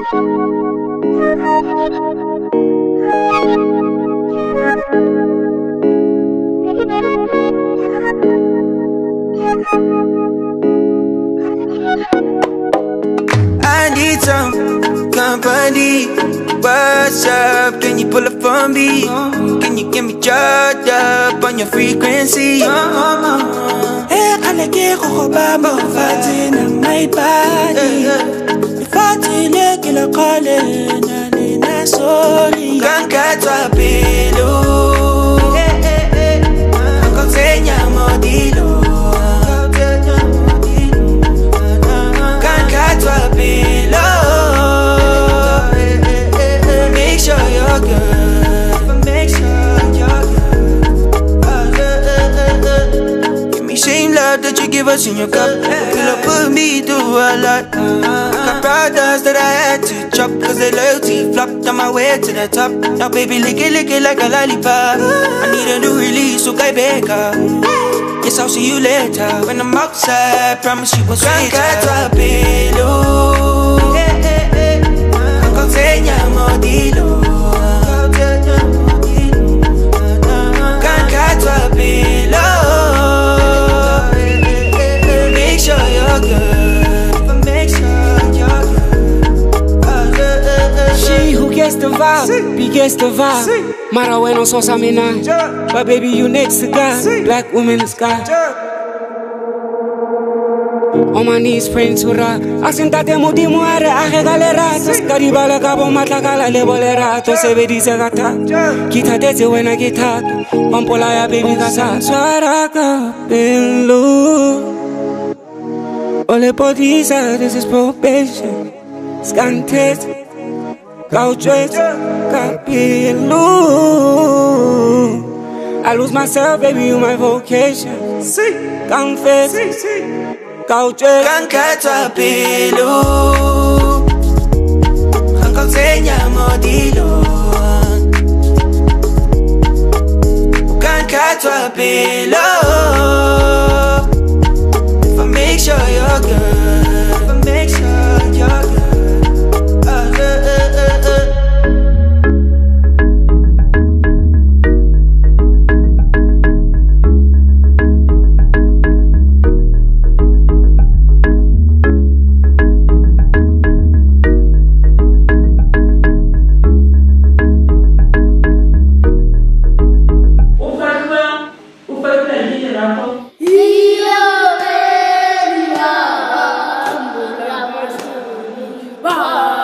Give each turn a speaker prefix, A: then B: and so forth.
A: I need some company. What's up? Can you pull up for me? Can you get me charged up on your frequency? Hey, I like it, Baba, fighting on my body. If I didn't kill a calling, I'm sorry. Can't catch a pillow. I'm gonna say, I'm a dealer. Make sure you're good. Make sure you're good. Give me same love that you give us in your cup. You'll put me through a lot. Got products that I had to chop, cause the loyalty flopped on my way to the top. Now baby, lick it like a lollipop. I need a new release, so I back up. Yes, I'll see you later. When I'm outside, promise you won't switch up. Make sure you're good. Make sure you're good.
B: She who gets the vibe, be gets the vibe. Mara when on sauce mina, but baby you next to God. Black woman is God. On my knees praying to rock. Asintate mudi muare ahe galeratos. Karibala kabo matlakala lebolerato. Sebe dice gata. Kita tete when I get hot. Pampolaya baby casa. Swaraka bello. Ole podisa, this is probation. Scanted. Gauchwet. Capillo. I lose myself, baby, you my vocation. Confess.
A: Can't catch a pillow. Can't consegna modilo. Can't catch a pillow. If I make sure you're good. If I make sure you're good.
C: Bah!